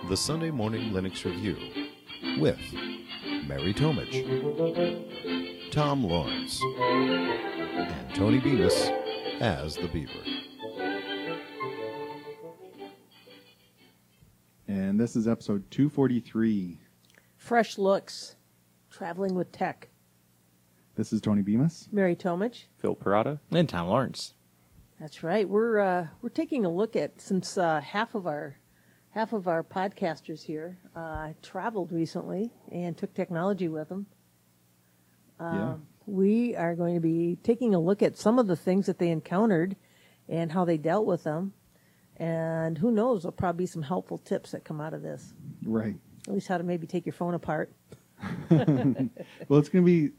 the Sunday Morning Linux Review with Mary Tomich, Tom Lawrence, and Tony Bemis as the Beaver. And this is episode 243. Fresh looks, traveling with tech. This is Tony Bemis. Mary Tomich. Phil Parada. And Tom Lawrence. That's right. We're taking a look at, since half of our podcasters here traveled recently and took technology with them. We are going to be taking a look at some of the things that they encountered and how they dealt with them. And who knows, there'll probably be some helpful tips that come out of this. Right. At least how to maybe take your phone apart. Well, it's going to be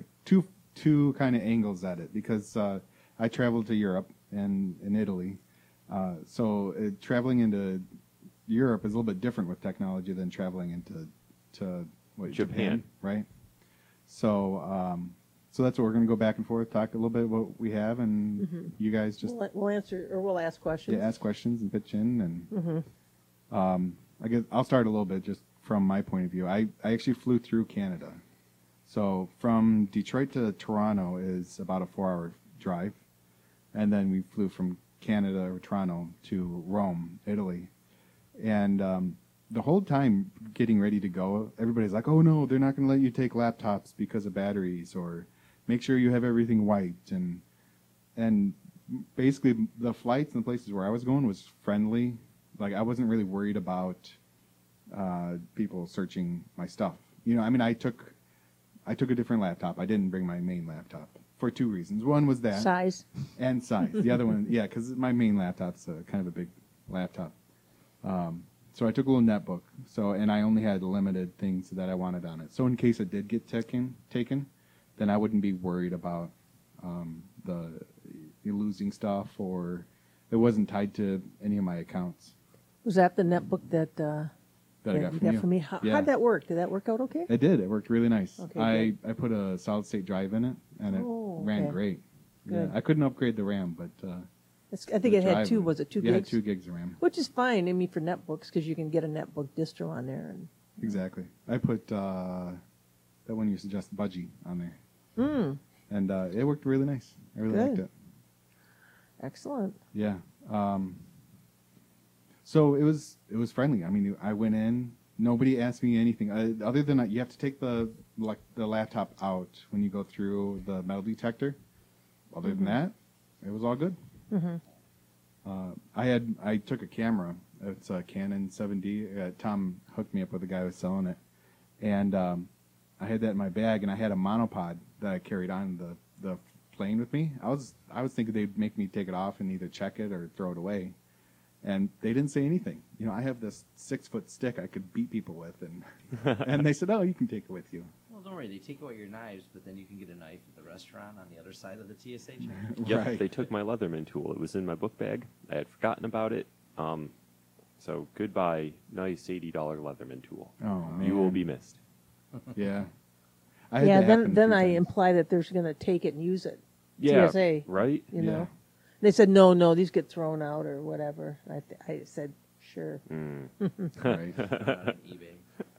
two kind of angles at it because I traveled to Europe and in Italy. So traveling into Europe is a little bit different with technology than traveling into Japan, right? So so that's what we're going to go back and forth, talk a little bit what we have, and you guys just we'll answer or we'll ask questions. Yeah, ask questions and pitch in, and I guess I'll start a little bit just from my point of view. I actually flew through Canada, so from Detroit to Toronto is about a 4-hour drive, and then we flew from Canada or Toronto to Rome, Italy, and the whole time getting ready to go, everybody's like, "Oh no, they're not going to let you take laptops because of batteries," or make sure you have everything wiped, and basically the flights and the places where I was going was friendly. Like I wasn't really worried about people searching my stuff. You know, I mean, I took a different laptop. I didn't bring my main laptop for two reasons. One was that size. The other one, yeah, because my main laptop's kind of a big laptop. So I took a little netbook. And I only had limited things that I wanted on it. So in case it did get taken, then I wouldn't be worried about the losing stuff, or it wasn't tied to any of my accounts. Was that the netbook that I got you from you. got from me? How'd that work? Did that work out okay? It did. It worked really nice. Okay, I put a solid state drive in it, and it ran great. Good. Yeah, I couldn't upgrade the RAM, but I think it had two. Was it 2 gigs? Yeah, it had 2 gigs of RAM. Which is fine, I mean, for netbooks, because you can get a netbook distro on there. And exactly. I put that one you suggest, Budgie, on there. And it worked really nice. I really liked it. Excellent. Yeah. So it was friendly. I mean, I went in. Nobody asked me anything other than that. You have to take the laptop out when you go through the metal detector. Other than that, it was all good. I took a camera. It's a Canon 7D. Tom hooked me up with a guy who was selling it, and I had that in my bag, and I had a monopod that I carried on the plane with me. I was thinking they'd make me take it off and either check it or throw it away, and they didn't say anything. You know, I have this 6-foot stick I could beat people with, and they said, "Oh, you can take it with you." Well, don't worry. They take away your knives, but then you can get a knife at the restaurant on the other side of the TSA check. Yep, Right. they took my Leatherman tool. It was in my book bag. I had forgotten about it. So goodbye, nice $80 Leatherman tool. Oh man, You will be missed. Yeah. Then I imply that they're going to take it and use it. Yeah, TSA, right? You know, they said no, these get thrown out or whatever. I said sure. Right. On eBay.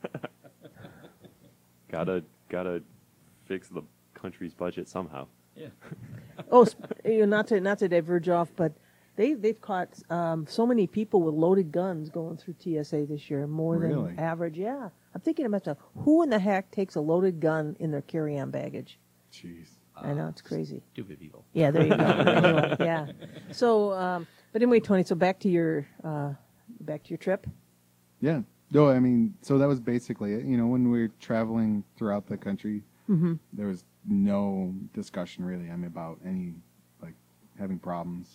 Gotta fix the country's budget somehow. Yeah. Not to diverge off, but they've caught so many people with loaded guns going through TSA this year, more Really? than average. Yeah, I'm thinking to myself, who in the heck takes a loaded gun in their carry-on baggage? Jeez. I know, it's crazy. Stupid people. Yeah, there you go. Anyway, yeah. So, but anyway, Tony. So back to your trip. Yeah. No, I mean, so that was basically it. You know, when we were traveling throughout the country, there was no discussion really. I mean, about any having problems.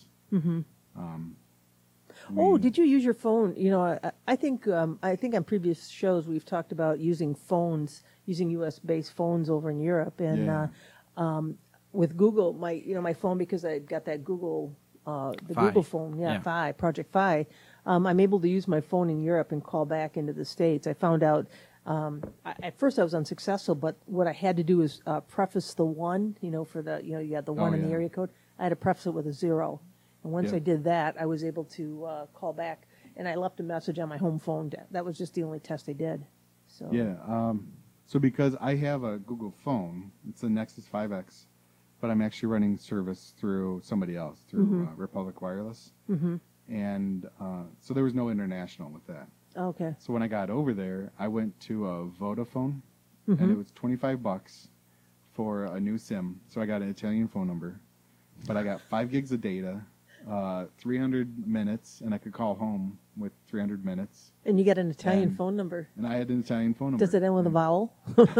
Did you use your phone? You know, I think on previous shows we've talked about using U.S.-based phones over in Europe, and with Google, my phone, because I got that Google Google phone, Fi, Project Fi. I'm able to use my phone in Europe and call back into the States. I found out at first I was unsuccessful, but what I had to do is preface the 1, for the, you had the 1 in the area code. I had to preface it with a 0. And once I did that, I was able to call back. and I left a message on my home phone. That was just the only test I did. So Yeah. So because I have a Google phone, it's the Nexus 5X, but I'm actually running service through somebody else, through Republic Wireless. And so there was no international with that. Okay. So when I got over there, I went to a Vodafone, and it was $25 for a new SIM. So I got an Italian phone number, but I got 5 gigs of data, 300 minutes, and I could call home with 300 minutes. And you get an Italian And- phone number. And I had an Italian phone number. Does it end with a vowel?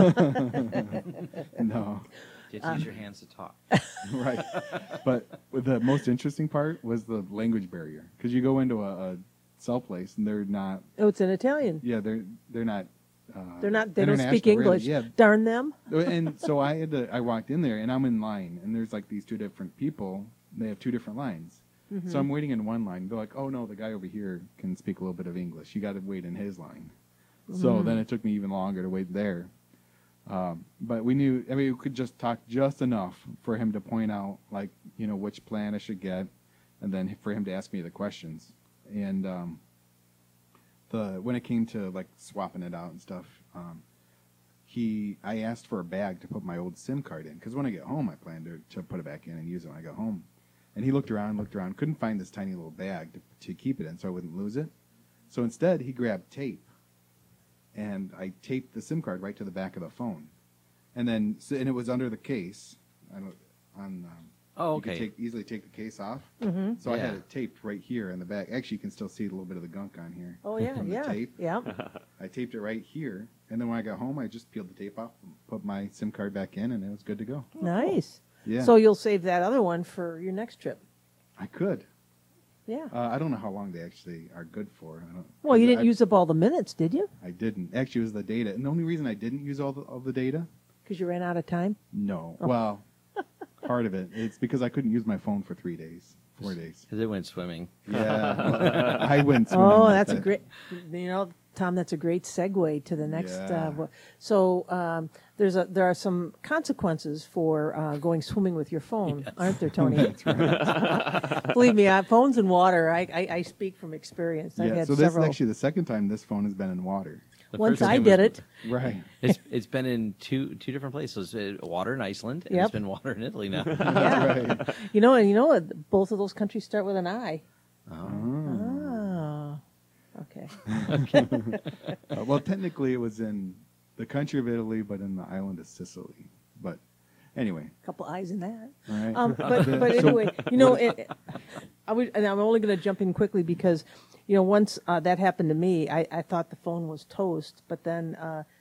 No. Just use your hands to talk. Right. But the most interesting part was the language barrier. Because you go into a cell place and they're not, Oh, it's in Italian. yeah, they're not. They don't speak international, English. Really. Yeah. Darn them. And so I walked in there and I'm in line and there's like these 2 different people. They have 2 different lines. So I'm waiting in one line. They're like, oh no, the guy over here can speak a little bit of English. You got to wait in his line. So then it took me even longer to wait there. But we knew, I mean, we could just talk just enough for him to point out, like, you know, which plan I should get, and then for him to ask me the questions. And when it came to like swapping it out and stuff, I asked for a bag to put my old SIM card in, because when I get home, I plan to put it back in and use it when I go home. And he looked around, couldn't find this tiny little bag to keep it in, so I wouldn't lose it. So instead, he grabbed tape, and I taped the SIM card right to the back of the phone, and it was under the case. Oh, You could okay. easily take the case off. Mm-hmm. So I had Yeah. it taped right here in the back. Actually, you can still see a little bit of the gunk on here. Oh yeah, from yeah, the tape. yeah. I taped it right here, and then when I got home, I just peeled the tape off, put my SIM card back in, and it was good to go. Nice. Yeah. So you'll save that other one for your next trip. I could. Yeah. I don't know how long they actually are good for. Well, you didn't I- use up all the minutes, did you? I didn't. Actually, it was the data. And the only reason I didn't use all the data, Because you ran out of time. no. Oh. Well, part of it, it's because I couldn't use my phone for 3 days, 4 days. Because it went swimming. Yeah. I went swimming. Oh, like that's a that. great. You know, Tom, that's a great segue to the next. Yeah. So there are some consequences for going swimming with your phone, aren't there, Tony? That's right. Believe me, phones in water. I speak from experience. I've Yeah. had So this several. is actually the second time this phone has been in water. The Once first I time did was- it. Right. It's been in two different places. Water in Iceland, and Yep. it's been water in Italy now. Yeah. Right. You know what? Both of those countries start with an I. Oh. Oh. Okay. Well, technically, it was in the country of Italy, but in the island of Sicily. But anyway, A couple I's in that. all right. But anyway, you know, and I'm only going to jump in quickly because, you know, once that happened to me, I thought the phone was toast, but then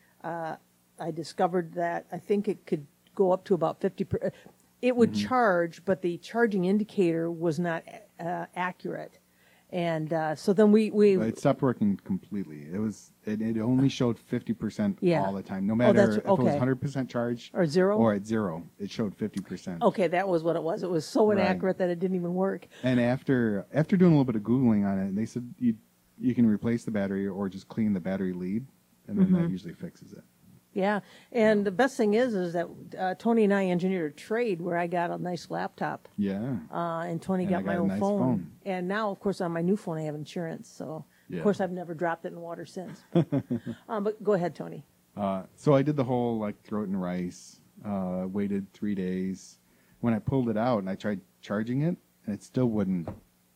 I discovered that I think it could go up to about 50%. It would charge, but the charging indicator was not accurate. And so then we But it stopped working completely. It only showed 50% Yeah. all the time. No Oh, matter that's- if it was okay. 100% charged Or zero? or at 0, it showed 50%. okay, that was what it was. It was so Right. inaccurate that it didn't even work. And after doing a little bit of Googling on it, they said you can replace the battery or just clean the battery lead, and then that usually fixes it. Yeah, and the best thing is that Tony and I engineered a trade where I got a nice laptop. Yeah. And Tony And got I my got a own nice phone. phone. And now, of course, on my new phone, I have insurance. So, Yeah. of course, I've never dropped it in water since. But go ahead, Tony. So I did the whole like throw it in rice. Waited 3 days. When I pulled it out and I tried charging it, and it still wouldn't.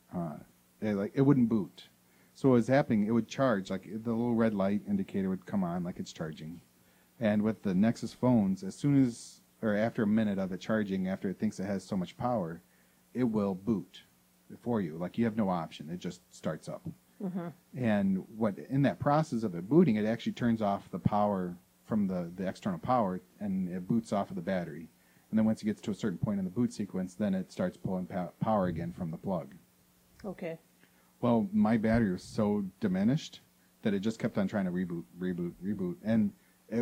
It wouldn't boot. So what was happening? It would charge, like the little red light indicator would come on, like it's charging. And with the Nexus phones, as soon as or after a minute of it charging, after it thinks it has so much power, it will boot for you. Like you have no option; it just starts up. And in that process of it booting, it actually turns off the power from the external power, and it boots off of the battery. And then once it gets to a certain point in the boot sequence, then it starts pulling power again from the plug. Okay. Well, my battery was so diminished that it just kept on trying to reboot. And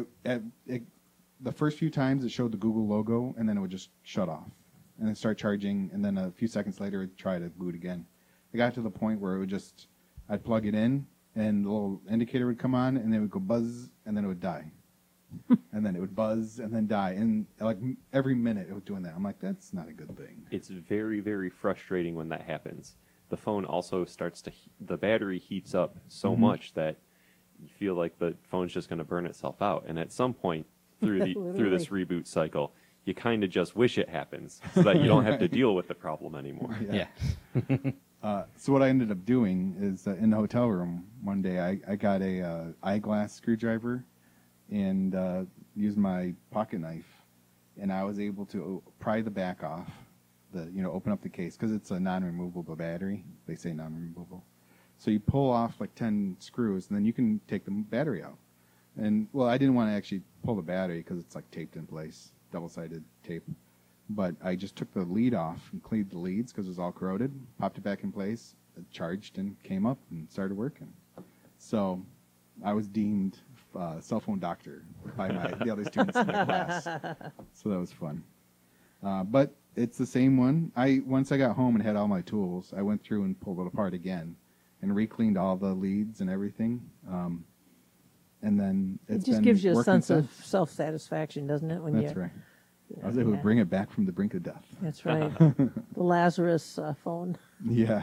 the first few times it showed the Google logo, and then it would just shut off. And then start charging, and then a few seconds later, it'd try to boot again. It got to the point where I'd plug it in, and the little indicator would come on, and it would go buzz, and then it would die. And then it would buzz, and then die. And like every minute it was doing that. I'm like, that's not a good thing. It's very, very frustrating when that happens. the phone also starts to the battery heats up so much that you feel like the phone's just going to burn itself out. And at some point through this reboot cycle, you kind of just wish it happens so that you don't have to deal with the problem anymore. Yeah. So what I ended up doing is in the hotel room one day, I got a eyeglass screwdriver and used my pocket knife, and I was able to pry the back off, open up the case, because it's a non-removable battery. They say non-removable. So you pull off like 10 screws, and then you can take the battery out. And, well, I didn't want to actually pull the battery because it's like taped in place, double-sided tape. But I just took the lead off and cleaned the leads because it was all corroded, popped it back in place, it charged and came up and started working. So I was deemed cell phone doctor by the other students in my class. So that was fun. But it's the same one. Once I got home and had all my tools, I went through and pulled it apart again and re-cleaned all the leads and everything. And then it just gives you a sense of self-satisfaction, doesn't it? That's right. I was able to bring it back from the brink of death. That's right. The Lazarus phone. Yeah.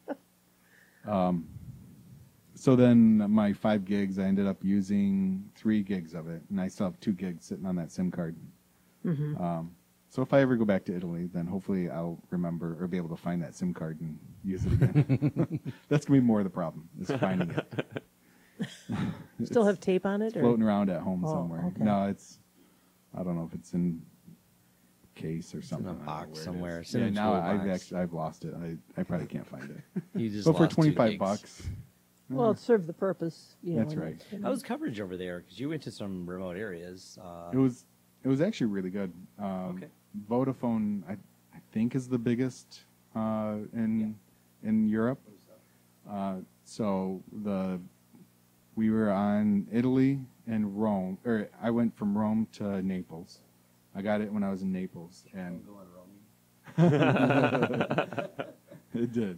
So then my 5 gigs, I ended up using 3 gigs of it, and I still have 2 gigs sitting on that SIM card. So if I ever go back to Italy, then hopefully I'll remember or be able to find that SIM card and use it again. That's going to be more of the problem, is finding it. Still have tape on it? Or? Floating around at home somewhere. Okay. No, I don't know if it's in case or something. in a box somewhere. Yeah, now I've lost it. I probably can't find it. You just But for lost 2 $25 gigs. bucks. Well, it served the purpose. That's right. How was coverage over there? Because you went to some remote areas. It was actually really good. Okay. Vodafone, I think, is the biggest in Europe. So we were on Italy and Rome, or I went from Rome to Naples. I got it when I was in Naples, and it did.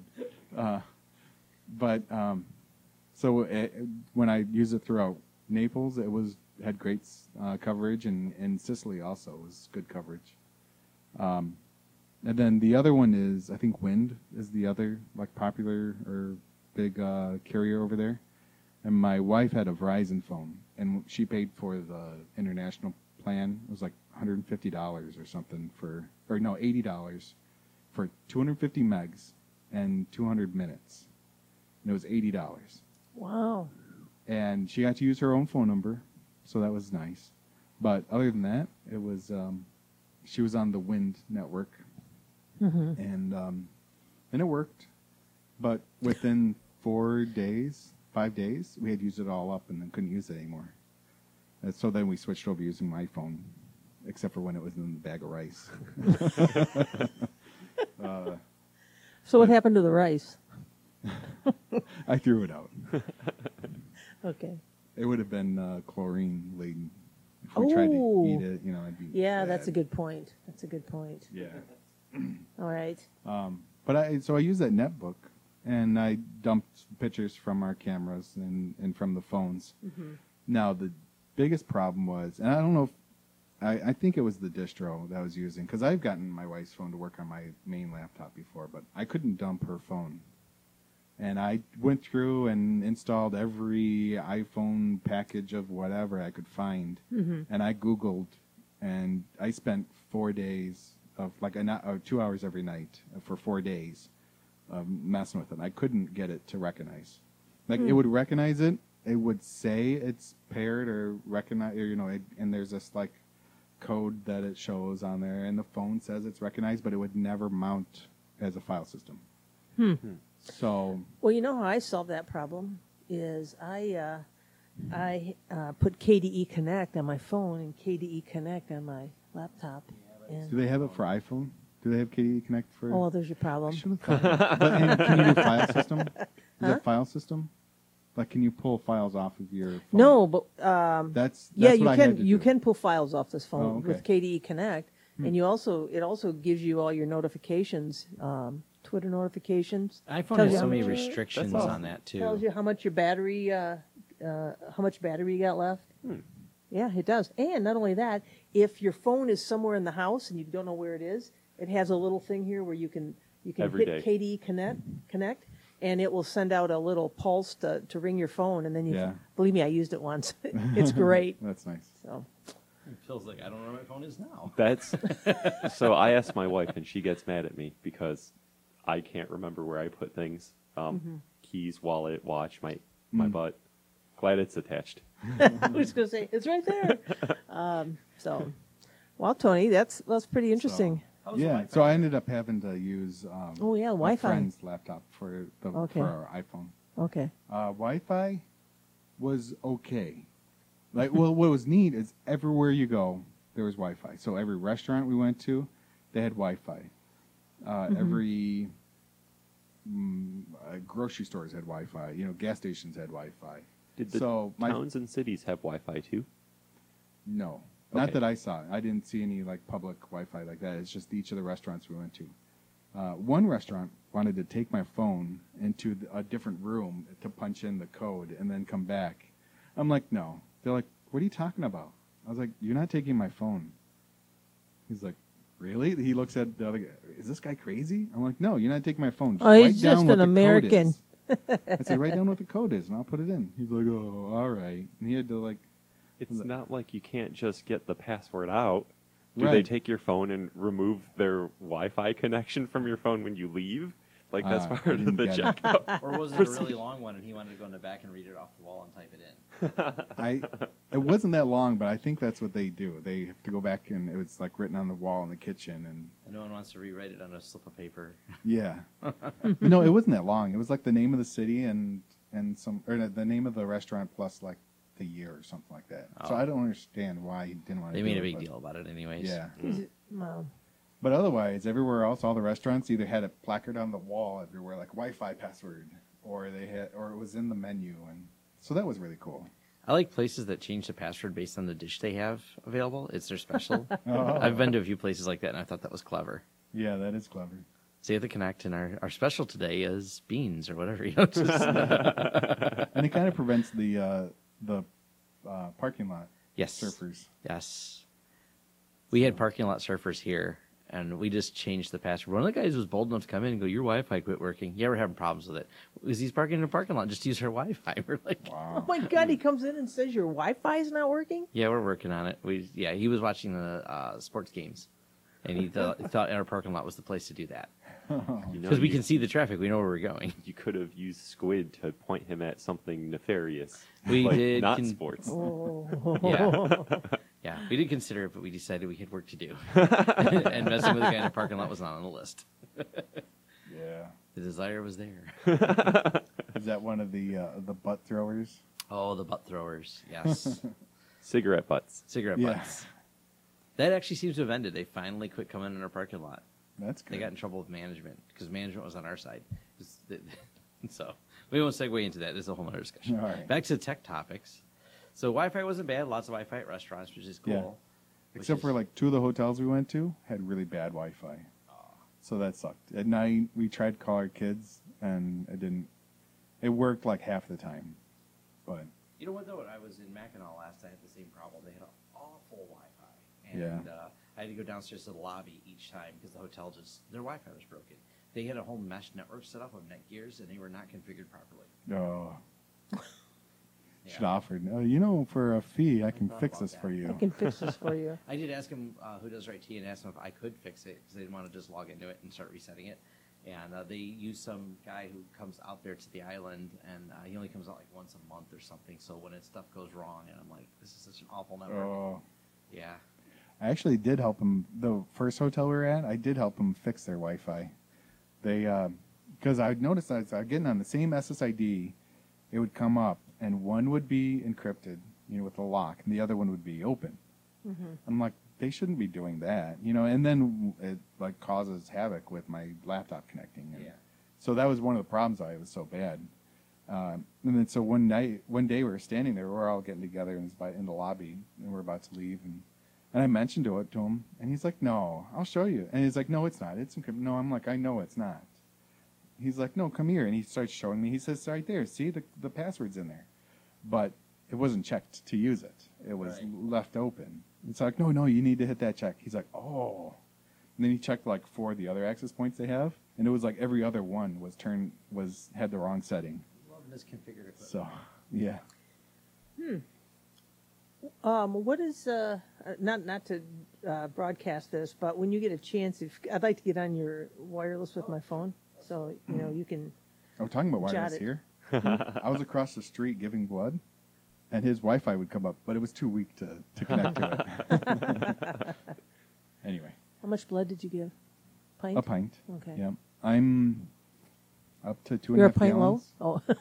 So when I used it throughout Naples, it had great coverage, and in Sicily also was good coverage. And then the other one is, I think, Wind is the other popular or big carrier over there. And my wife had a Verizon phone, and she paid for the international plan. It was like $150 or something $80 for 250 megs and 200 minutes. And it was $80. Wow. And she got to use her own phone number, so that was nice. But other than that, it was she was on the Wind network, and it worked. But within 5 days, we had used it all up and then couldn't use it anymore. And so then we switched over using my phone, except for when it was in the bag of rice. So what happened to the rice? I threw it out. Okay. It would have been chlorine laden. If we tried to eat it, it'd be bad. That's a good point. Yeah. All right. But I used that netbook, and I dumped pictures from our cameras and from the phones. Now, the biggest problem was, and I don't know if, I think it was the distro that I was using, because I've gotten my wife's phone to work on my main laptop before, but I couldn't dump her phone. And I went through and installed every iPhone package of whatever I could find. And I Googled, and I spent 4 days of 2 hours every night for 4 days messing with it. I couldn't get it to recognize. It would recognize it. It would say it's paired or recognize, and there's this code that it shows on there, and the phone says it's recognized, but it would never mount as a file system. So, well, you know how I solved that problem is I put KDE Connect on my phone and KDE Connect on my laptop. And do they have it for iPhone? Do they have KDE Connect for? Oh, there's your problem. I should have thought of that. And can you do file system? Is it file system? Can you pull files off of your phone? No, but that's yeah, what you I can. had to You do. can pull files off this phone Oh, okay. with KDE Connect, and it also gives you all your notifications, Twitter notifications. iPhone Tells has you so how many much- restrictions That's awesome. on that too. Tells you how much your battery, how much battery you got left. Yeah, it does. And not only that, if your phone is somewhere in the house and you don't know where it is, it has a little thing here where you can You can Every hit day. KDE Connect, and it will send out a little pulse to ring your phone, and then you Yeah. believe me, I used it once. It's great. That's nice. So It feels like I don't know where my phone is now. That's so. I asked my wife, and she gets mad at me because I can't remember where I put things. Keys, wallet, watch, my butt. Glad it's attached. I was going to say it's right there. So, well, Tony, that's pretty interesting. How's the Yeah, Wi-Fi? so I ended up having to use Oh, yeah, a Wi-Fi. friend's laptop for Okay. our iPhone. Okay. Wi-Fi was okay. Like, well, what was neat is everywhere you go, there was Wi-Fi. So every restaurant we went to, they had Wi-Fi. Every grocery stores had Wi-Fi. You know, gas stations had Wi-Fi. Did the So my- towns and cities have Wi-Fi too? No, not Okay. that I saw. I didn't see any like public Wi-Fi like that. It's just each of the restaurants we went to. One restaurant wanted to take my phone into a different room to punch in the code and then come back. I'm like, no. They're like, what are you talking about? I was like, you're not taking my phone. He's like, really? He looks at the other guy. Is this guy crazy? I'm like, no, you're not taking my phone. Oh, he's write down just what an the code American. is." I said, write down what the code is, and I'll put it in. He's like, oh, all right. And he had to like, It's not like you can't just get the password out. Do they Right. take your phone and remove their Wi-Fi connection from your phone when you leave? Like that's I part of didn't the get it. checkout. Or was it a really long one and he wanted to go in the back and read it off the wall and type it in? it wasn't that long, but I think that's what they do. They have to go back and it was like written on the wall in the kitchen, and And no one wants to rewrite it on a slip of paper. yeah. No, it wasn't that long. It was like the name of the city and some, or the name of the restaurant plus like the year or something like that. So Oh. I don't understand why he didn't want to. They do made it, a big but- deal about it anyways. Yeah, Wow. but otherwise, everywhere else, all the restaurants either had a placard on the wall everywhere, like Wi-Fi password, or they had, or it was in the menu, and so that was really cool. I like places that change the password based on the dish they have available. It's their special. Oh. I've been to a few places like that, and I thought that was clever. Yeah, that is clever. So you have to connect, and our special today is beans or whatever. You know, just, And it kind of prevents the parking lot yes, surfers. yes. We had parking lot surfers here, and we just changed the password. One of the guys was bold enough to come in and go, "Your Wi-Fi quit working." Yeah, we're having problems with it. Because he's parking in a parking lot, just use our Wi-Fi. We're like, Oh Wow. my God! He comes in and says your Wi-Fi is not working. yeah, we're working on it. He was watching the sports games, and he thought our parking lot was the place to do that You know, because we you- can see the traffic. We know where we're going. You could have used Squid to point him at something nefarious. We like did not con- sports. Oh. Yeah, yeah. We did consider it, but we decided we had work to do, and messing with a guy in a parking lot was not on the list. Yeah. The desire was there. Is that one of the butt throwers? Oh, the butt throwers. Yes, Cigarette butts. cigarette Yeah. butts. That actually seems to have ended. They finally quit coming in our parking lot. That's good. They got in trouble with management because management was on our side. So we won't segue into that. This is a whole other discussion. All right. Back to tech topics. So Wi-Fi wasn't bad. Lots of Wi-Fi at restaurants, which is cool. Yeah. Which Except is- for like two of the hotels we went to had really bad Wi-Fi. So that sucked. At night we tried to call our kids and it didn't. It worked like half the time, but You know what though? When I was in Mackinac last, I had the same problem. They had an awful Wi-Fi, and I had to go downstairs to the lobby each time because the hotel their Wi-Fi was broken. They had a whole mesh network set up with Netgears, and they were not configured properly. oh, Yeah. should offer. You know, for a fee, I can thought fix about this that. for you. I can fix this for you. I did ask him who does IT and asked him if I could fix it because they didn't want to just log into it and start resetting it. And they use some guy who comes out there to the island, and he only comes out like once a month or something. So when stuff goes wrong, and I'm like, this is such an awful network. Oh, Yeah. I actually did help them. The first hotel we were at, I did help them fix their Wi-Fi. They, because I noticed that I was getting on the same SSID, it would come up, and one would be encrypted, you know, with a lock, and the other one would be open. I'm like, they shouldn't be doing that, you know. And then it like causes havoc with my laptop connecting. And Yeah. so that was one of the problems why it was so bad. And then so one day we were standing there, we're all getting together in the lobby, and we're about to leave, and I mentioned it to him, and he's like, "No, I'll show you." And he's like, "No, it's not. It's encrypted." No, I'm like, "I know it's not." He's like, "No, come here," and he starts showing me. He says, "Right there. See the password's in there," but it wasn't checked to use it. It was Right. left open. It's like, no, you need to hit that check. He's like, "Oh," and then he checked like 4 of the other access points they have, and it was like every other one had the wrong setting. Love misconfigured equipment. So yeah. What is not to broadcast this, but when you get a chance, I'd like to get on your wireless with my phone, so you can. We're talking about wireless it. here. I was across the street giving blood, and his Wi-Fi would come up, but it was too weak to connect to it. Anyway, How much blood did you give? Pint. a pint. Okay. Yep. I'm up to 2.5 You're a pint gallons. low. Oh.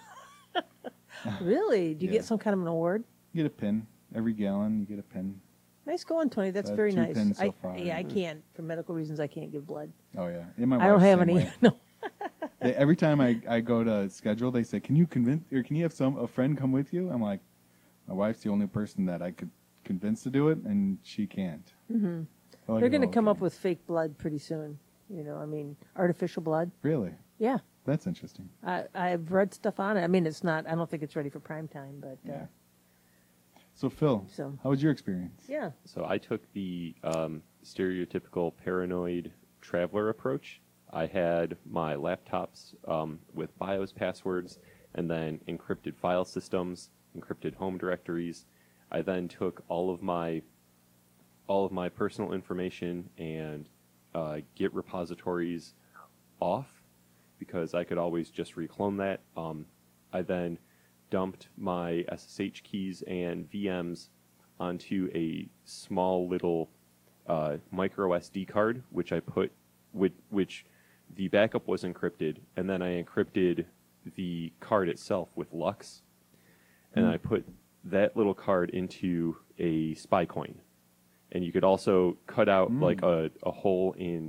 Really? Do you Yeah. get some kind of an award? You get a pin every gallon. You get a pin. Nice going, Tony. That's So very 2 nice. pins so far. I can't, for medical reasons, I can't give blood. Oh yeah. And my I don't wife's have same any. way. No. Every time I go to schedule, they say, "Can you have a friend come with you?" I'm like, my wife's the only person that I could convince to do it, and she can't. Mm-hmm. I'm like, They're going to "Oh, come okay." up with fake blood pretty soon. Artificial blood. Really? Yeah. That's interesting. I've read stuff on it. I mean, it's not. I don't think it's ready for prime time, but Yeah. So Phil, So- how was your experience? yeah. So I took the stereotypical paranoid traveler approach. I had my laptops with BIOS passwords and then encrypted file systems, encrypted home directories. I then took all of my personal information and Git repositories off because I could always just reclone that. I then dumped my SSH keys and VMs onto a small little micro SD card, which I put, which the backup was encrypted, and then I encrypted the card itself with Lux, and I put that little card into a spy coin. And you could also cut out like a hole in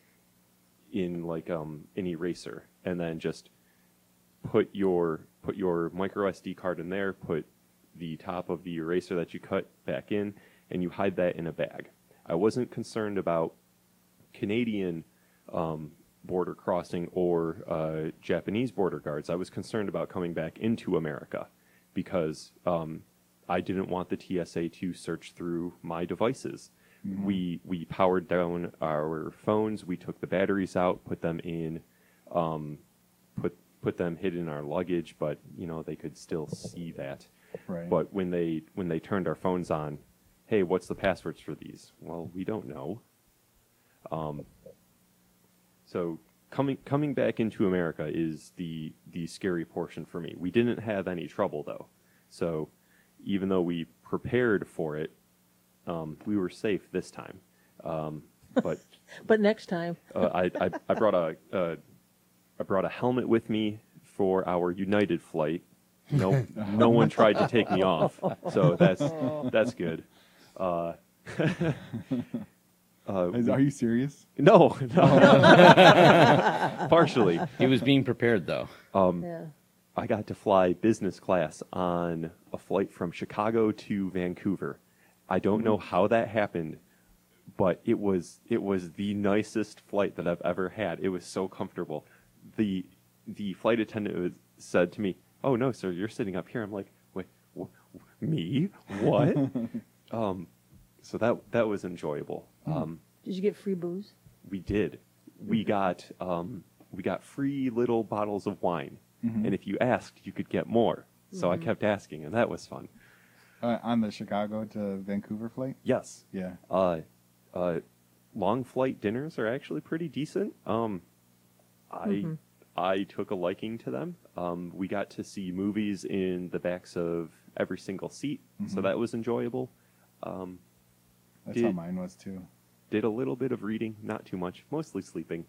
like an eraser, and then just put your micro SD card in there, put the top of the eraser that you cut back in, and you hide that in a bag. I wasn't concerned about Canadian border crossing or Japanese border guards. I was concerned about coming back into America because I didn't want the TSA to search through my devices. We powered down our phones. We took the batteries out, put them in, put them hidden in our luggage, but they could still see that. Right. But when they turned our phones on, hey, what's the passwords for these? Well, we don't know. So coming back into America is the scary portion for me. We didn't have any trouble though, so even though we prepared for it, we were safe this time. But But next time. I brought a helmet with me for our United flight. No one tried to take me off, so that's good. Are you serious? No. Partially. He was being prepared, though. Yeah. I got to fly business class on a flight from Chicago to Vancouver. I don't know how that happened, but it was the nicest flight that I've ever had. It was so comfortable. The flight attendant said to me, "Oh no, sir, you're sitting up here." I'm like, "Wait, me? What?" So that was enjoyable. Did you get free booze? We did. We got free little bottles of wine, and if you asked, you could get more. So I kept asking, and that was fun. On the Chicago to Vancouver flight? Yes. Yeah. Long flight dinners are actually pretty decent. I took a liking to them. We got to see movies in the backs of every single seat, so that was enjoyable. That's how mine was too. Did a little bit of reading, not too much, mostly sleeping.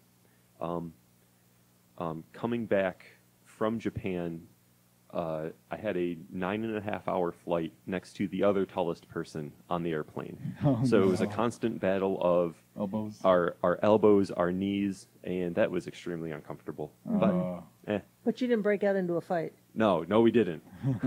Coming back from Japan, I had a 9.5-hour flight next to the other tallest person on the airplane. So it was a constant battle of Elbows. our elbows, our knees, and that was extremely uncomfortable. But But you didn't break out into a fight. no, we didn't.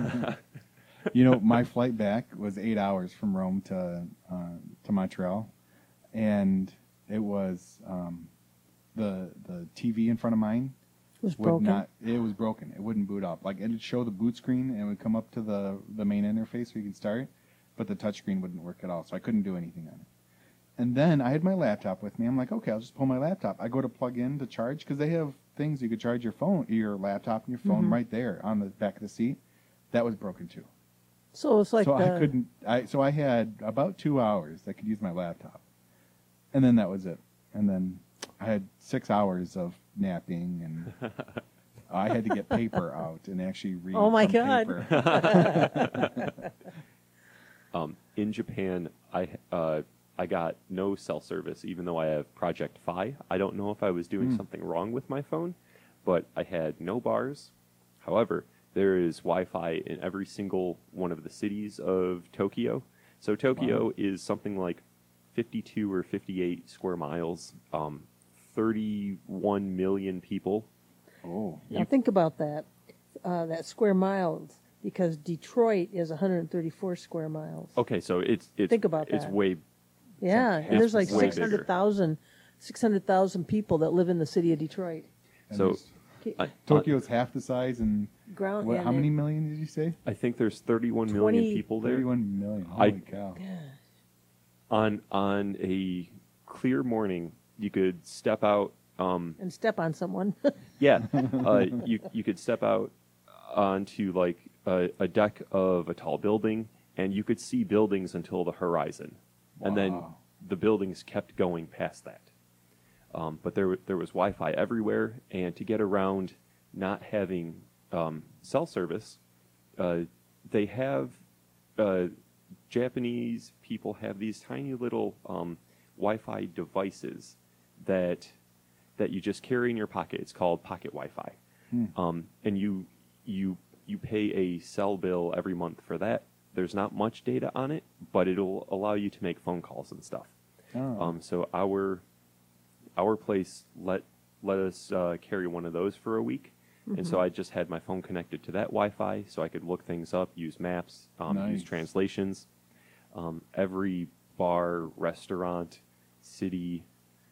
My flight back was 8 hours from Rome to Montreal, and it was the TV in front of mine Was would broken. not. It was broken. It wouldn't boot up. Like it'd show the boot screen and it would come up to the main interface so you could start, but the touch screen wouldn't work at all. So I couldn't do anything on it. And then I had my laptop with me. I'm like, okay, I'll just pull my laptop. I go to plug in to charge because they have things you could charge your phone, your laptop, and your phone right there on the back of the seat. That was broken too. So it's like So I couldn't. So I had about 2 hours I could use my laptop, and then that was it. And then I had 6 hours of napping, and I had to get paper out and actually read. Oh, my from God. paper. In Japan, I got no cell service, even though I have Project Fi. I don't know if I was doing something wrong with my phone, but I had no bars. However, there is Wi-Fi in every single one of the cities of Tokyo. So Tokyo is something like 52 or 58 square miles, 31 million people. Oh, Now think about that, that square miles, because Detroit is 134 square miles. Okay, so it's Think about it's that. way Yeah, and there's like way 600,000 people that live in the city of Detroit. and so. there's- Tokyo's half the size, and Ground. what, and how many it- million did you say? I think there's 31 million 20 people there. 31 million. Holy cow! On a clear morning, you could step out. And step on someone. Yeah, you could step out onto like a deck of a tall building, and you could see buildings until the horizon, and then Wow. the buildings kept going past that. But there was Wi-Fi everywhere, and to get around not having cell service, they have Japanese people have these tiny little Wi-Fi devices that you just carry in your pocket. It's called pocket Wi-Fi, and you pay a cell bill every month for that. There's not much data on it, but it'll allow you to make phone calls and stuff. Oh. So our place let us carry one of those for a week, and so I just had my phone connected to that Wi-Fi, so I could look things up, use maps, use Nice. translations. Every bar, restaurant, city,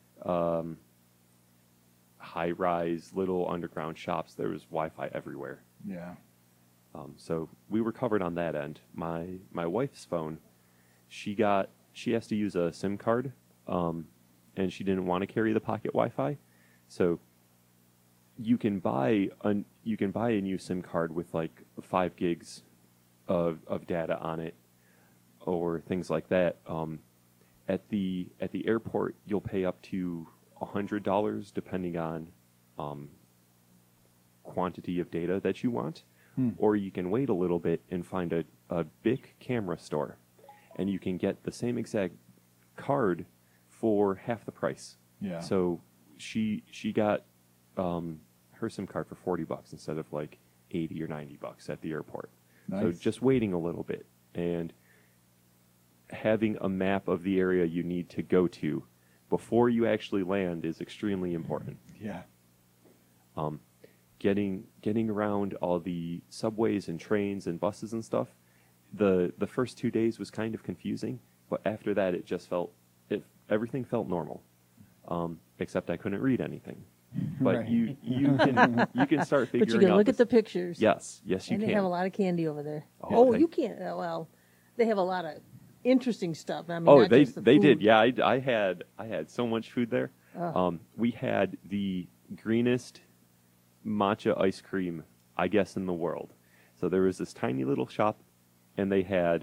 high-rise, little underground shops, there was Wi-Fi everywhere. Yeah. So we were covered on that end. My wife's phone, she has to use a SIM card, and she didn't want to carry the pocket Wi-Fi. So you can buy a new SIM card with like 5 gigs of data on it, or things like that. At the airport, you'll pay up to $100 depending on quantity of data that you want. Or you can wait a little bit and find a big camera store, and you can get the same exact card for half the price. Yeah. So she got her SIM card for $40 instead of like $80 or $90 at the airport. So Nice. just waiting a little bit and having a map of the area you need to go to before you actually land is extremely important. Yeah. Getting around all the subways and trains and buses and stuff, the first 2 days was kind of confusing, but after that it just everything felt normal, except I couldn't read anything. But Right. you can start figuring But you can out look at the the pictures. yes you And they can. have a lot of candy over there. Oh, You can't. Well, they have a lot of interesting stuff. I mean, Oh, not they just the they did. food. Yeah, I had so much food there. We had the greenest matcha ice cream, I guess, in the world. So there was this tiny little shop, and they had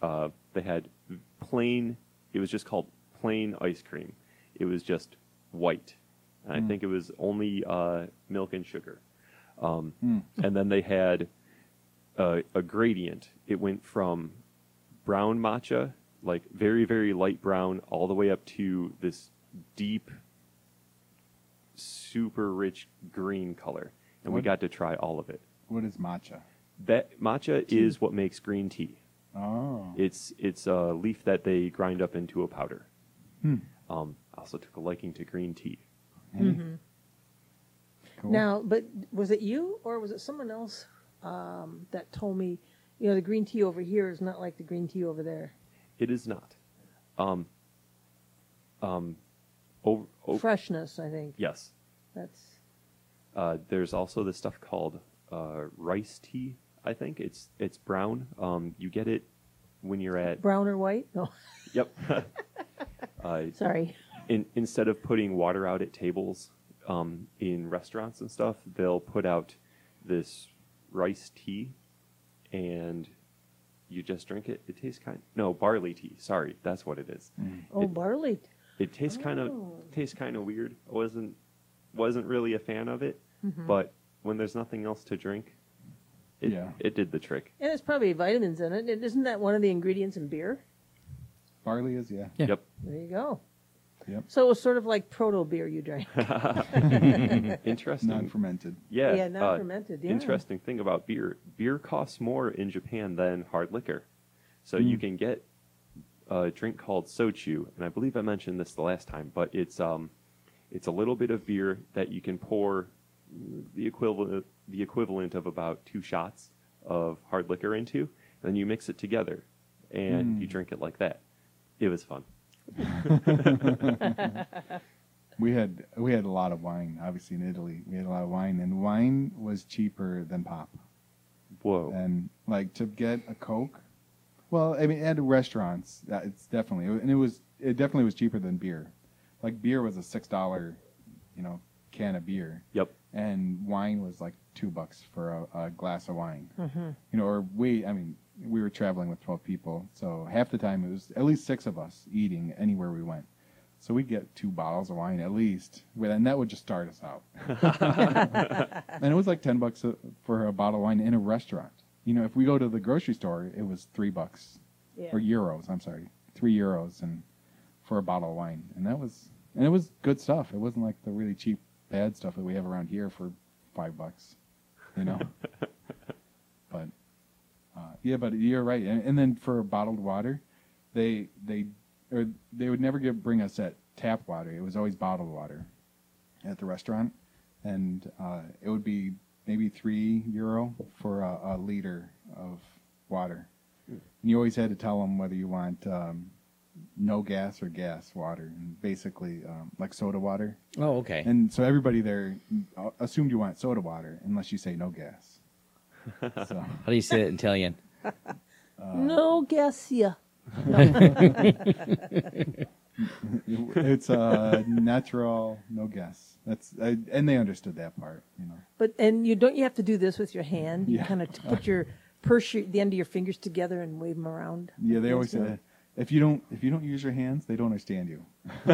plain. It was just called plain ice cream. It was just white, and I think it was only milk and sugar. And then they had a gradient. It went from brown matcha, like very, very light brown, all the way up to this deep, super rich green color. And we What- got to try all of it. What is matcha? That matcha is what makes green tea. Oh. It's a leaf that they grind up into a powder. I also took a liking to green tea. Cool. Now, but was it you or was it someone else that told me, the green tea over here is not like the green tea over there? It is not. Freshness, I think. Yes. That's There's also this stuff called rice tea. I think it's brown. You get it when you're at brown or white? No. Yep. Sorry. Instead of putting water out at tables in restaurants and stuff, they'll put out this rice tea, and you just drink it. It tastes barley tea. Sorry, that's what it is. Oh, barley. It tastes kind of weird. I wasn't really a fan of it, but when there's nothing else to drink, it did the trick. And it's probably vitamins in it. Isn't that one of the ingredients in beer? Barley is, yeah. Yep. There you go. Yep. So it was sort of like proto beer you drank. Interesting. Non-fermented. Yeah. Yeah, non-fermented, yeah. Interesting thing about beer. Beer costs more in Japan than hard liquor. So you can get a drink called sochu, and I believe I mentioned this the last time, but it's a little bit of beer that you can pour the equivalent of about 2 shots of hard liquor into, and then you mix it together, and you drink it like that. It was fun. We had a lot of wine, obviously in Italy. We had a lot of wine, and wine was cheaper than pop. Whoa. And like to get a Coke, well, I mean, at restaurants, it's definitely, and it definitely was cheaper than beer. Like beer was a $6, can of beer. Yep. And wine was like $2 for a glass of wine. We were traveling with 12 people, so half the time it was at least 6 of us eating anywhere we went. So we'd get 2 bottles of wine at least, and that would just start us out. And it was like $10 for a bottle of wine in a restaurant. If we go to the grocery store, it was $3 or euros. I'm sorry, €3 and for a bottle of wine, and it was good stuff. It wasn't like the really cheap bad stuff that we have around here for $5. But but you're right. And then for bottled water, they would never bring us that tap water. It was always bottled water at the restaurant, and it would be maybe €3 for a liter of water. And you always had to tell them whether you want no gas or gas water, and basically like soda water. Oh, okay. And so everybody there assumed you want soda water unless you say no gas. So How do you say it in Italian? No gas, yeah. it's natural, no gas. And they understood that part, But you have to do this with your hand. You kind of put the end of your fingers together and wave them around. Yeah, they always say that. If you don't use your hands, they don't understand you.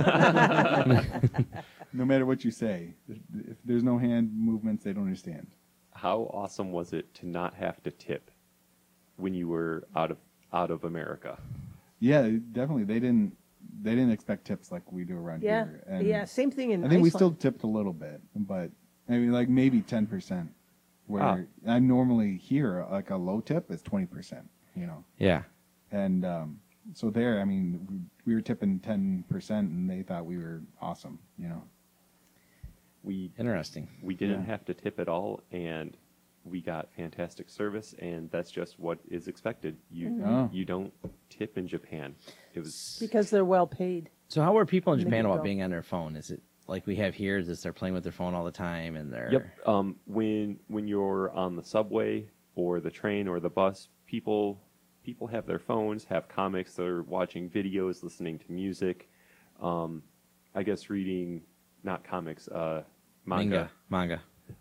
No matter what you say, if there's no hand movements, they don't understand. How awesome was it to not have to tip when you were out of America? Yeah, definitely. They didn't expect tips like we do around here. And same thing in I think we Iceland. still tipped a little bit, but I mean, like maybe 10%. Where I normally hear like a low tip is 20%. Yeah. And so there, I mean, we were tipping 10%, and they thought we were awesome. Interesting. We didn't have to tip at all, and we got fantastic service, and that's just what is expected. You don't tip in Japan. It was because they're well paid. So how are people in Make Japan it about go. being on their phone? Is it like we have here? Is they're playing with their phone all the time and they're... Yep. When you're on the subway or the train or the bus, people have their phones, have comics, they're watching videos, listening to music. I guess reading, not comics, manga. Manga.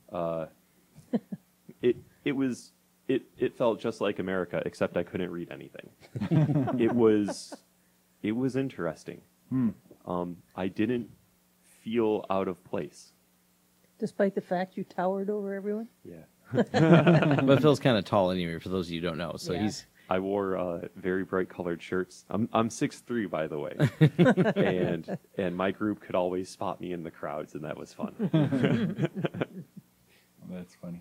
It felt just like America, except I couldn't read anything. It was interesting. I didn't feel out of place. Despite the fact you towered over everyone? Yeah. But Phil's kind of tall anyway, for those of you who don't know. So Yeah. I wore very bright colored shirts. I'm 6'3", by the way, and my group could always spot me in the crowds, and that was fun. That's funny.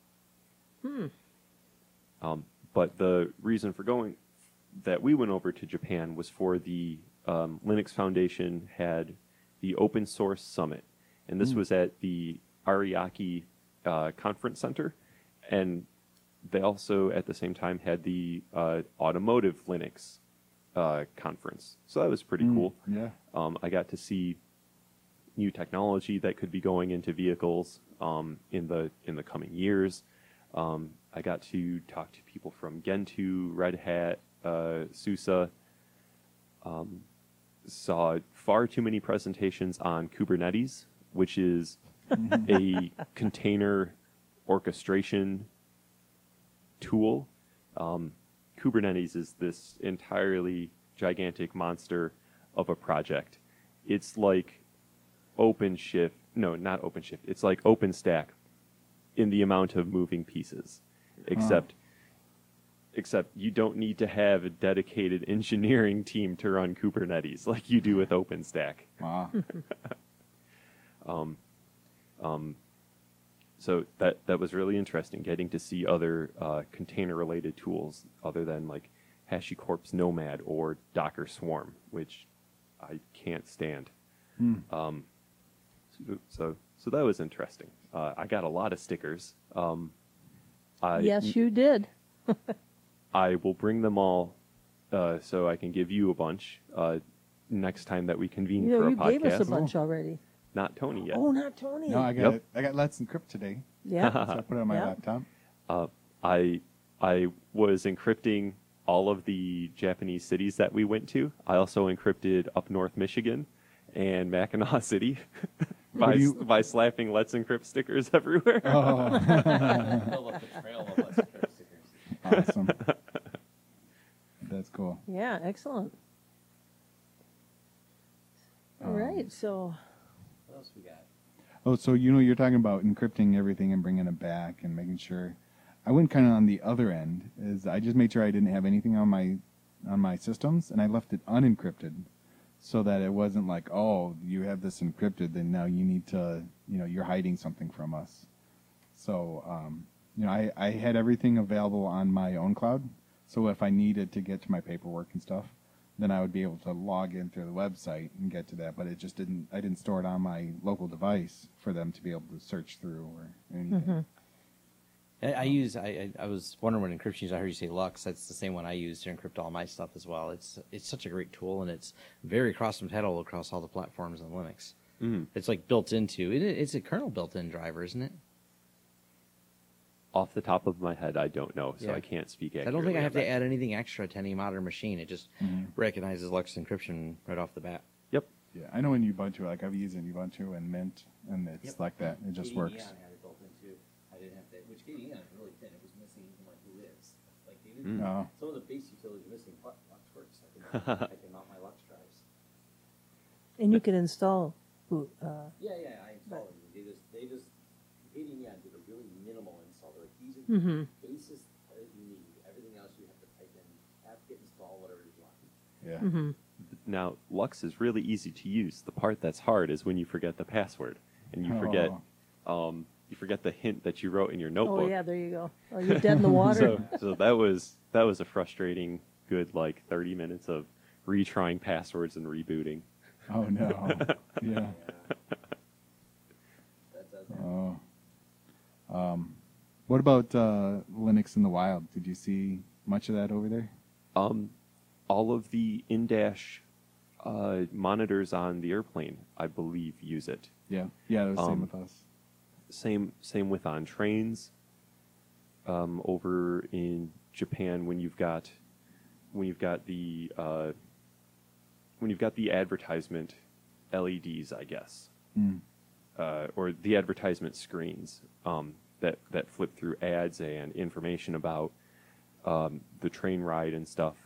But the reason for going that we went over to Japan was for the Linux Foundation had the Open Source Summit, and this was at the Ariake Conference Center, and they also at the same time had the Automotive Linux conference. So that was pretty cool. Yeah. I got to see new technology that could be going into vehicles in the coming years. I got to talk to people from Gentoo, Red Hat, SUSE. saw far too many presentations on Kubernetes, which is a container orchestration tool. Kubernetes is this entirely gigantic monster of a project. It's like OpenShift. No, not OpenShift. It's like OpenStack in the amount of moving pieces, except you don't need to have a dedicated engineering team to run Kubernetes like you do with OpenStack. Wow. So that was really interesting, getting to see other container-related tools other than like HashiCorp's Nomad or Docker Swarm, which I can't stand. So that was interesting. I got a lot of stickers. Yes, you did. I will bring them all so I can give you a bunch next time that we convene for a You podcast. gave us a bunch already. Not Tony yet. Oh, not Tony. No, I got I got Let's Encrypt today, Yeah. so I put it on my Yeah. laptop. I was encrypting all of the Japanese cities that we went to. I also encrypted up North Michigan and Mackinac City by slapping Let's Encrypt stickers everywhere. Oh, Fill up the trail of Let's Encrypt stickers. awesome. That's cool. Yeah, excellent. All right, so What else we got? Oh, so you're talking about encrypting everything and bringing it back and making sure. I went kind of on the other end. Is I just made sure I didn't have anything on my systems, and I left it unencrypted, so that it wasn't like, oh, you have this encrypted, then now you need to, you're hiding something from us. So, I had everything available on my own cloud. So if I needed to get to my paperwork and stuff, then I would be able to log in through the website and get to that. But it just I didn't store it on my local device for them to be able to search through or anything. I was wondering what encryption is. I heard you say Lux. That's the same one I use to encrypt all my stuff as well. It's such a great tool, and it's very cross-compatible across all the platforms on Linux. It's like built into it's a kernel built-in driver, isn't it? Off the top of my head, I don't know, so Yeah. I can't speak I accurately. don't think I have on to that. add anything extra to any modern machine. It just recognizes Lux encryption right off the bat. Yep. Yeah, I know in Ubuntu, like I've used it in Ubuntu and Mint, and it's Yep. like that. It just KDE works. had it built in too. I didn't have to, which KDE is really thin. It was missing even like libs. Like they didn't. Oh. Some of the base utilities are missing, but LuxWorks. I can mount my Lux drives. and you can install. Yeah, I installed them. They just KDE did a really minimal install. They're like, these are Mhm. the basis that you need. Everything else you have to type in, apt-get install, whatever you want. Yeah. Mm-hmm. Now, Lux is really easy to use. The part that's hard is when you forget the password and you forget the hint that you wrote in your notebook. Oh yeah, there you go. Are you dead in the water? So that was a frustrating good 30 minutes of retrying passwords and rebooting. Oh no. Yeah. That does happen. Oh. What about Linux in the wild? Did you see much of that over there? All of the in-dash monitors on the airplane, I believe, use it. Yeah. Yeah, it was the same with us. Same with on trains. Over in Japan, when you've got the advertisement LEDs, I guess, or the advertisement screens that flip through ads and information about the train ride and stuff.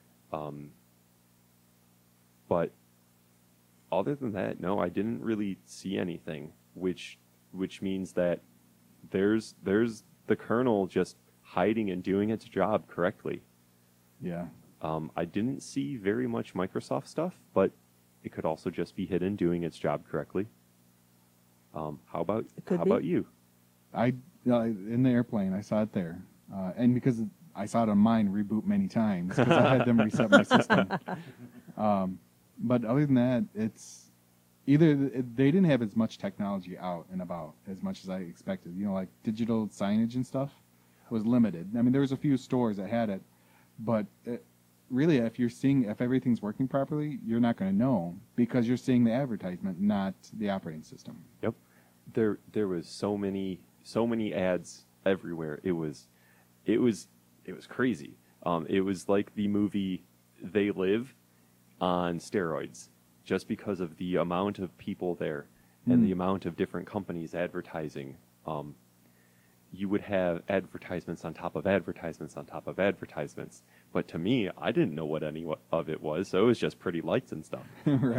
But other than that, no, I didn't really see anything, which means that there's the kernel just hiding and doing its job correctly. Yeah. I didn't see very much Microsoft stuff, but it could also just be hidden doing its job correctly. How about you? In the airplane, I saw it there, and because I saw it on mine reboot many times because I had them reset my system. But other than that, it's either they didn't have as much technology out and about as much as I expected. Like digital signage and stuff was limited. I mean, there was a few stores that had it, but really, if everything's working properly, you're not going to know because you're seeing the advertisement, not the operating system. Yep. There was so many ads everywhere. It was crazy. It was like the movie They Live, on steroids, just because of the amount of people there and the amount of different companies advertising. You would have advertisements on top of advertisements on top of advertisements. But to me, I didn't know what any of it was, so it was just pretty lights and stuff.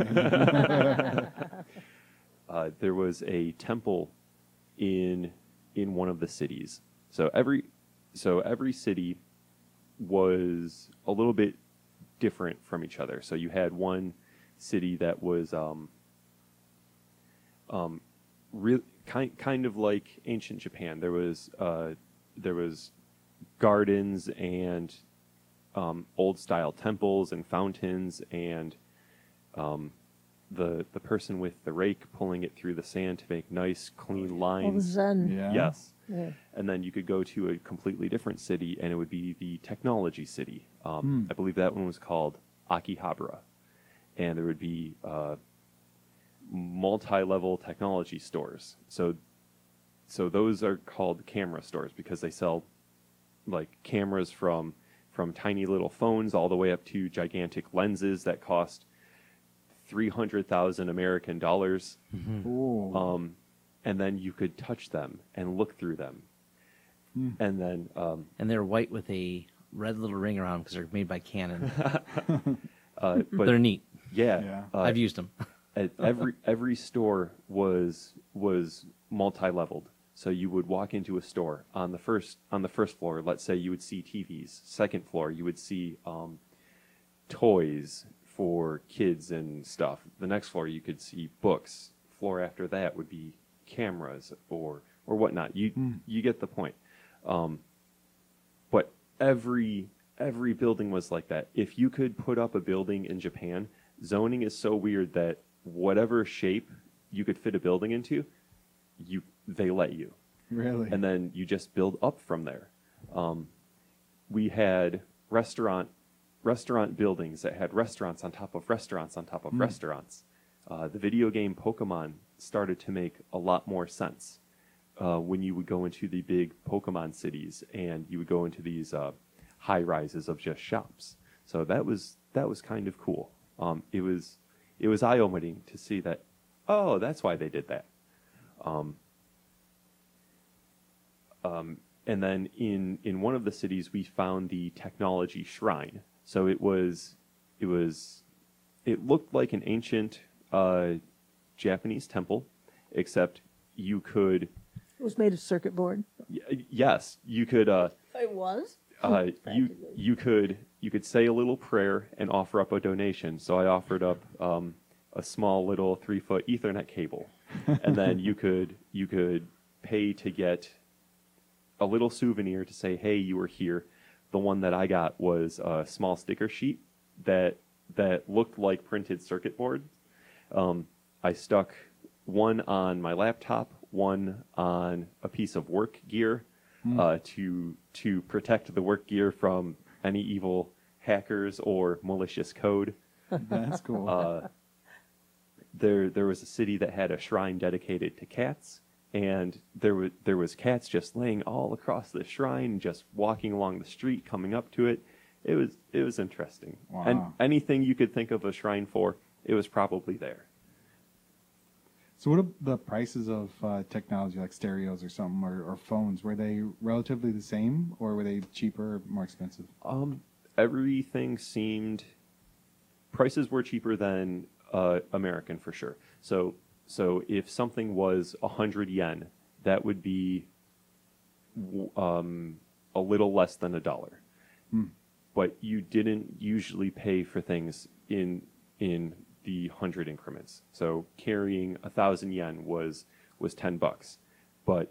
There was a temple in one of the cities. So every city was a little bit different from each other. So you had one city that was kind of like ancient Japan. There was gardens and old style temples and fountains, and the person with the rake pulling it through the sand to make nice clean lines. Zen. Yeah. Yes. Yeah. And then you could go to a completely different city, and it would be the technology city. I believe that one was called Akihabara, and there would be multi-level technology stores. So those are called camera stores because they sell like cameras from tiny little phones all the way up to gigantic lenses that cost 300,000 American dollars. Ooh. And then you could touch them and look through them. And then And they're white with a red little ring around because they're made by Canon. but They're neat. yeah, I've used them. every store was multi-leveled. So you would walk into a store on the first floor. Let's say you would see TVs. Second floor, you would see toys for kids and stuff. The next floor, you could see books. Floor after that would be cameras or whatnot. You get the point. But every building was like that. If you could put up a building in Japan, zoning is so weird that whatever shape you could fit a building into, they let you. Really? And then you just build up from there. We had restaurant buildings that had restaurants on top of restaurants on top of restaurants. The video game Pokemon started to make a lot more sense when you would go into the big Pokemon cities and you would go into these high rises of just shops. So that was kind of cool. It was eye-opening to see that. Oh, that's why they did that. And then in one of the cities, we found the technology shrine. So it looked like an ancient Japanese temple, except you could. It was made of circuit board. Yes, you could. It was? You could say a little prayer and offer up a donation. So I offered up a small little 3-foot Ethernet cable, and then you could pay to get a little souvenir to say, hey, you were here. The one that I got was a small sticker sheet that looked like printed circuit boards. I stuck one on my laptop, one on a piece of work gear to protect the work gear from any evil hackers or malicious code. That's cool. There was a city that had a shrine dedicated to cats, and there was cats just laying all across the shrine, just walking along the street, coming up to it. It was interesting. Wow. And anything you could think of a shrine for, it was probably there. So what are the prices of technology like stereos or something or phones? Were they relatively the same or were they cheaper or more expensive? Everything seemed prices were cheaper than American for sure. So if something was 100 yen, that would be a little less than $1. But you didn't usually pay for things in the 100 increments. So carrying 1,000 yen was $10, but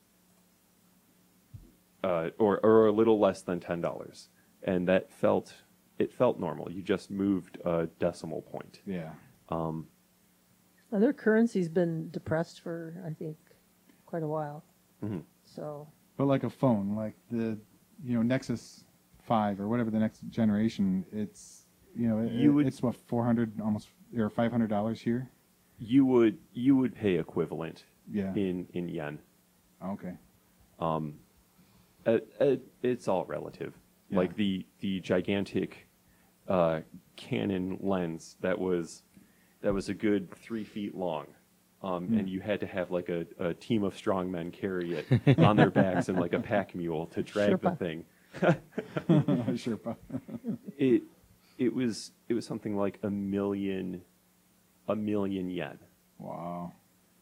or a little less than $10, and it felt normal. You just moved a decimal point. Yeah. Now, their currency's been depressed for, I think, quite a while. Mm-hmm. So, But like a phone, like the Nexus 5 or whatever the next generation, it's it's what, $400 almost or $500 here. You would pay equivalent. Yeah. In yen. Okay. It's all relative. Yeah. Like the gigantic Canon lens that was a good 3 feet long. And you had to have like a team of strongmen carry it on their backs and like a pack mule to drag the Sherpa. thing. Sherpa. It was something like a million yen. Wow.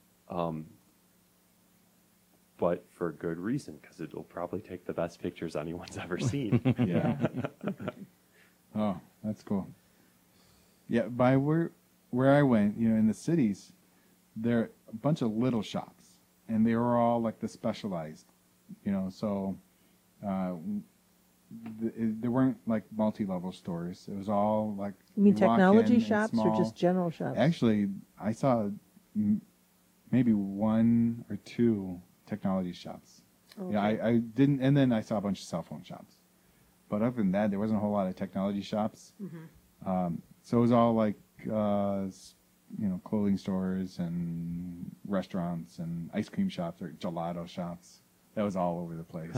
But for good reason, because it'll probably take the best pictures anyone's ever seen. Yeah. Oh, that's cool. Yeah, by where I went, in the cities, there are a bunch of little shops, and they were all like the specialized, so there weren't like multi-level stores. It was all like You mean walk in technology and shops or small. just general shops? Actually, I saw maybe 1 or 2 technology shops. Yeah, I didn't, and then I saw a bunch of cell phone shops. But other than that, there wasn't a whole lot of technology shops. So it was all like, clothing stores and restaurants and ice cream shops or gelato shops. That was all over the place.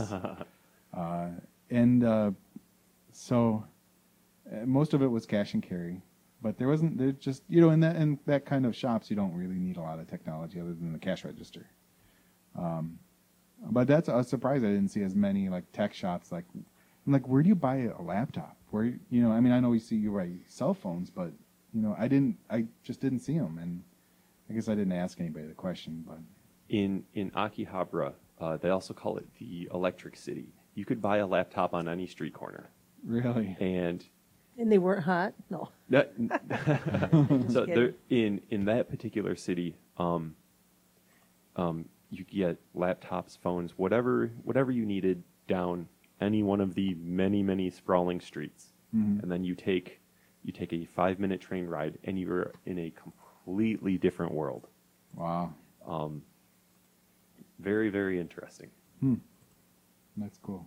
So most of it was cash and carry. But there just, in that kind of shops, you don't really need a lot of technology other than the cash register. But that's a surprise. I didn't see as many like tech shops. I'm like, where do you buy a laptop? I know we see you buy cell phones, but I just didn't see them, and I guess I didn't ask anybody the question. But In Akihabara, they also call it the Electric City. You could buy a laptop on any street corner, really, and And they weren't hot? No. that, so kidding. there, in that particular city, you could get laptops, phones, whatever you needed down any one of the many sprawling streets, and then you take a 5-minute train ride, and you're in a completely different world. wow, Very, very interesting. that's cool.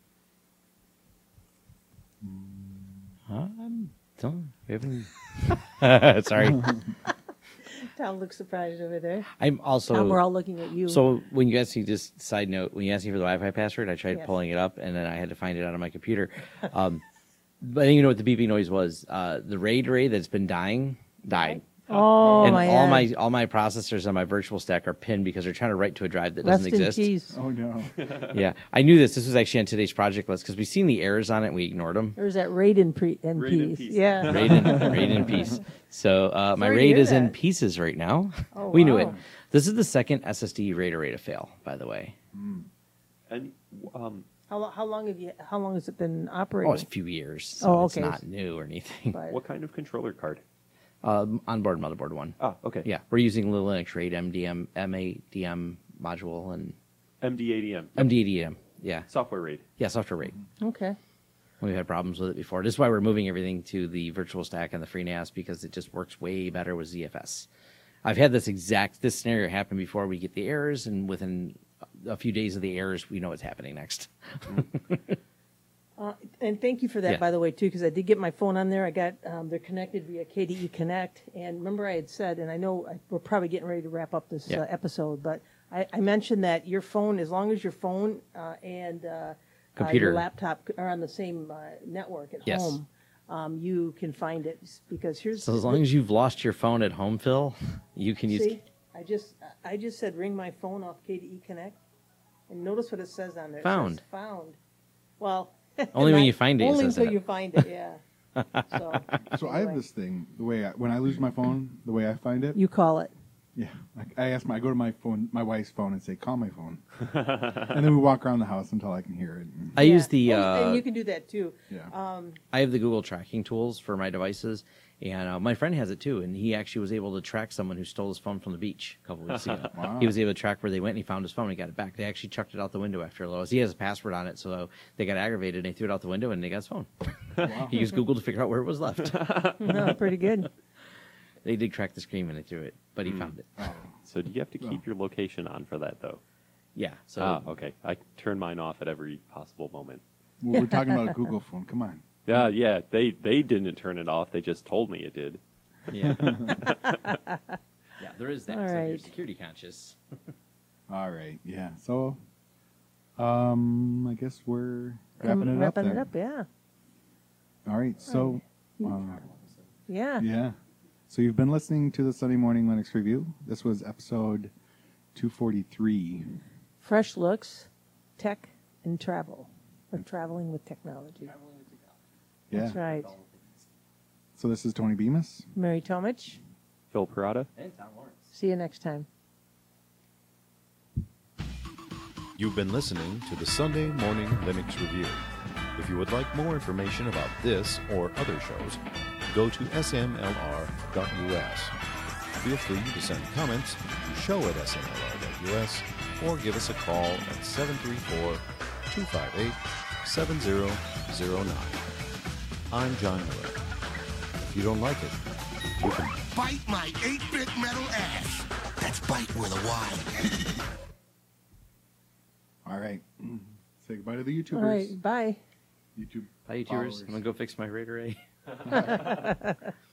We haven't. Sorry. Tom looks surprised over there. I'm also. Tom, we're all looking at you. So when you asked me, just side note, when you asked me for the Wi-Fi password, I tried Yes. pulling it up, and then I had to find it out on my computer. But you know what the beeping noise was? The RAID array that's been died. oh, And my all my processors on my virtual stack are pinned because they're trying to write to a drive that Rest doesn't in exist. peace. Oh no, Yeah, I knew this. This was actually on today's project list because we seen the errors on it and we ignored them. Or is that RAID in peace? in peace. Yeah. RAID in peace. So my Sorry to RAID hear is in that. pieces right now. Oh, we knew it. wow. This is the second SSD RAID array to fail, by the way. And How long has it been Oh, operating? it's a few years. So Oh, it's okay. not new or anything. But- what kind of controller card? Onboard motherboard one. Ah, okay. Yeah, we're using the Linux RAID MADM module and MD-ADM. MDADM. Yeah, Software RAID. yeah, software RAID. Okay. We've had problems with it before. This is why we're moving everything to the virtual stack and the FreeNAS because it just works way better with ZFS. I've had this scenario happen before. We get the errors, and within a few days of the errors, we know what's happening next. And thank you for that, Yeah. by the way, too, because I did get my phone on there. I got they're connected via KDE Connect, and remember I had said, and I know we're probably getting ready to wrap up this Yeah. episode, but I mentioned that your phone, as long as your phone and Computer. your laptop are on the same network at Yes. home, you can find it. Because here's So as long as you've lost your phone at home, Phil, you can use. see, I just said ring my phone off KDE Connect, and notice what it says on there. Found. It says found. Well, Only when not- you find it, it Only says until that. you find it. Yeah. so I have anyway. this thing. The way when I lose my phone, the way I find it, You call it. yeah, I go to my phone, my wife's phone, and say, "Call my phone," and then we walk around the house until I can hear it. I use the. and you can do that too. Yeah. I have the Google tracking tools for my devices, and my friend has it too. And he actually was able to track someone who stole his phone from the beach a couple weeks ago. Wow. He was able to track where they went, and he found his phone. And he got it back. They actually chucked it out the window after a little. He has a password on it, so they got aggravated. and They threw it out the window, and they got his phone. He used Google to figure out where it was left. No, pretty good. They did crack the screen when they threw it, but he found it. So do you have to keep your location on for that, though? Yeah. So Okay. I turn mine off at every possible moment. We're talking about a Google phone. Come on. Yeah. They didn't turn it off. They just told me it did. yeah. Yeah, there is that. All So if you're right. security conscious. All right. Yeah. So, I guess we're wrapping it up. Wrapping then. it up, yeah. All right. So, Yeah. Yeah. So you've been listening to the Sunday Morning Linux Review. This was episode 243. Fresh looks, tech, and travel. Or traveling with technology. Yeah. That's right. So this is Tony Bemis. Mary Tomich. Phil Parada. And Tom Lawrence. See you next time. You've been listening to the Sunday Morning Linux Review. If you would like more information about this or other shows, go to smlr.us. Feel free to send comments to show@smlr.us or give us a call at 734-258-7009. I'm John Miller. If you don't like it, you can Bite my 8-bit metal ass. That's bite with a Y. All right. Say goodbye to the YouTubers. All right. Bye. YouTube Hi, YouTubers. followers. I'm going to go fix my Raider A.